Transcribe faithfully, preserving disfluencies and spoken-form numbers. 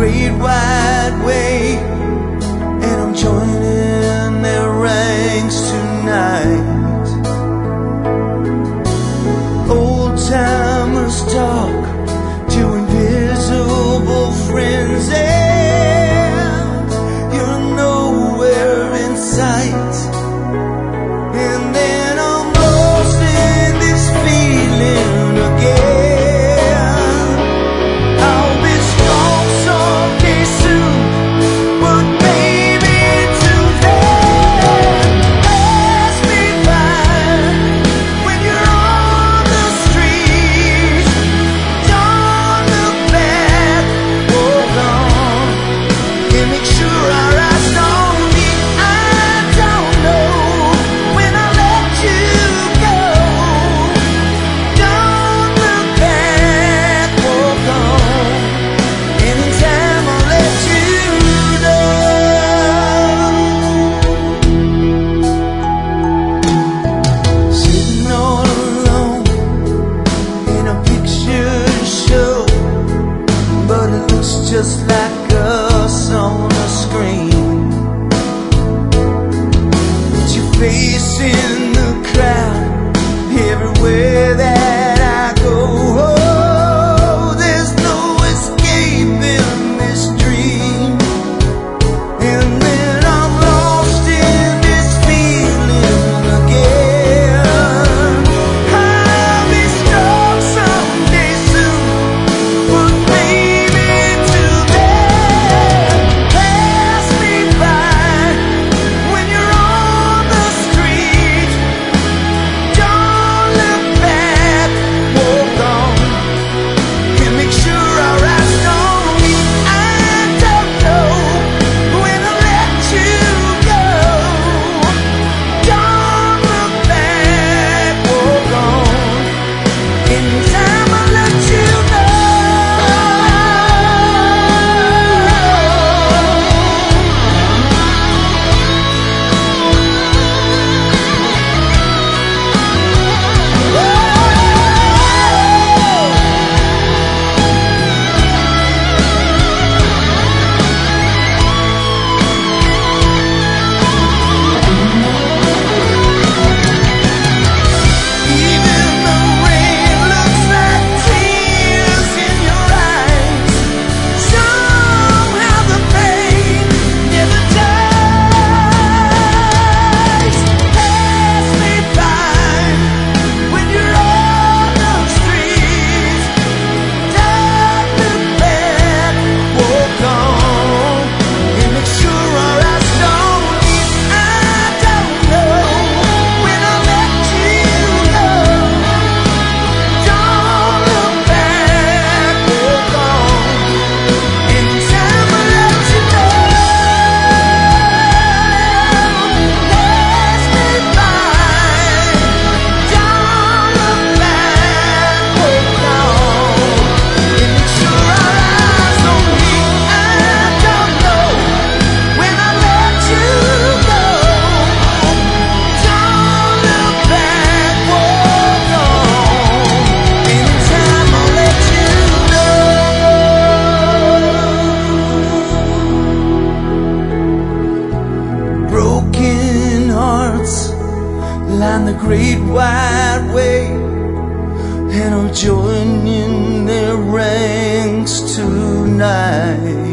great wide way, and I'm joining their ranks tonight. Old timers talk to invisible friends, and you're nowhere in sight. And then I'm lost in this feeling again. I'll be strong someday soon, but maybe till then, pass me by when you're on the street. Don't look back, hold on, and make sure our eyes don't meet. I don't know when I let you go. Don't look back, hold on, and in time I'll let you know. Sitting all alone in a picture show, but it looks just like us on a screen. With your face in the crowd everywhere that I go. Oh, there's no escaping this dream. And then I'm lost in this feeling again. I'll be strong someday soon, but maybe till then, pass me by when you're on the street. Don't look back, walk on, and make sure our eyes don't meet. I don't know when I let you go. Don't look back, walk on, in time I'll let you know. Even the rain looks like tears in your eyes. Somehow the pain never dies. Pass me by when you're on the street. Don't look back, walk on, and make sure our eyes don't meet. I don't know when I let you go. Don't look back, walk on, in time I'll let you know. Pass me by. Don't look back, walk on, and make sure our eyes don't meet. I don't know when I let you go. Don't look back, walk on, in time I'll let you know. Broken hearts line the great wide way, and I'm joining their ranks tonight.